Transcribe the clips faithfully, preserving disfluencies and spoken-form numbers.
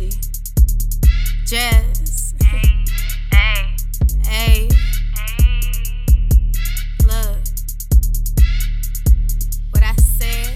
Jersey. Jazz. Hey, hey, Hey, hey. look. What I said?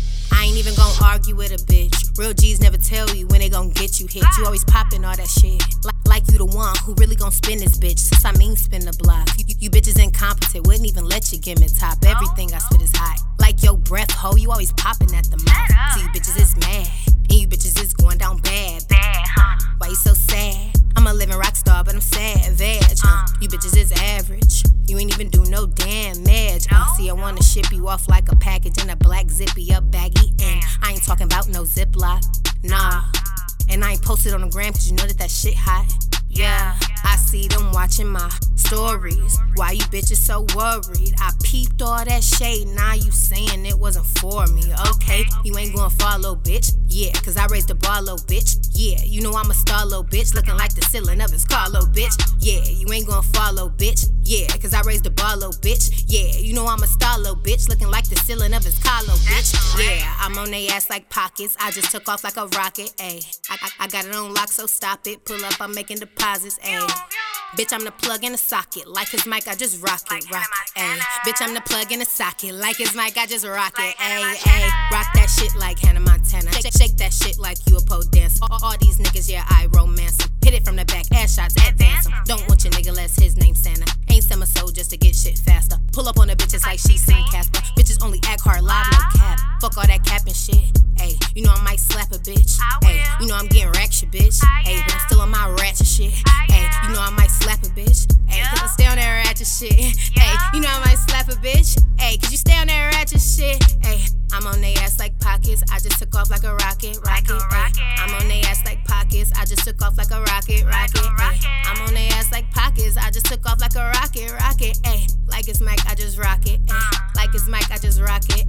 I ain't even gon' argue with a bitch. Real G's never tell you when they gon' get you hit. You always poppin' all that shit. Like, like you the one who really gon' spin this bitch. Since I mean spin the block. You, you, you bitches incompetent, wouldn't even let you give me top. Everything I spit is hot. Like your breath, ho, you always poppin' at the mouth. See, you bitches is mad. And you bitches is going down bad. Bad, huh? Why you so sad? I'm a living rock star, but I'm sad, veg, huh? You bitches is average. You ain't even do no damage, huh? See, I wanna ship you off like a package in a black zippy up baggy. And I ain't talking about no Ziploc, nah. And I ain't posted on the gram cause you know that that shit hot. Yeah, I see them watching my stories. Why you bitches so worried? I peeped all that shade, now you saying it wasn't for me. Okay, you ain't going far, little bitch. Yeah, cause I raised the bar, little bitch. Yeah, you know I'm a star, little bitch. Looking like the ceiling of his car, little bitch. Yeah, you ain't going far, little bitch. Yeah, cause I raised the bar, little bitch. Yeah, you know I'm a star, little bitch. Looking like the ceiling of his car, little bitch. Yeah, I'm on they ass like pockets. I just took off like a rocket, ayy. I, I, I got it on lock, so stop it. Pull up, I'm making deposits, ayy. Bitch, I'm the plug in the socket. Like his mic, I just rock it, rock it, ayy. Bitch, I'm the plug in the socket. Like his mic, I just rock it, ayy, ayy. Rock that shit like Hannah Montana. Shake, shake that shit like you a pole dancer. All, all these niggas, yeah, I romance them. Hit it from the back, ass shots, advance them. Don't want your nigga less, his name Santa. Ain't send my soul just to get shit faster. Pull up on the bitches like she seen Casper. Bitches only act hard live, no cap. Fuck all that capping shit, ayy. You know I might slap a bitch, ayy. You know I'm getting ratchet, bitch, ayy. But I'm still on my ratchet shit, ayy. You know I might slap a bitch, ayy. Cause I stay on that ratchet shit, ayy. You know I might slap a bitch, ayy. Cause you stay on that ratchet shit, ayy. I'm on they ass like pockets. I just took off like a rocket, rocket, ayy. I'm on they ass like pockets. I just took off like a rocket, rocket, ayy. I'm on they ass like pockets. I just took off like a rocket, rocket, ayy. Like it's Mike, I just rock it, ayy. Like it's Mike, I just rock it,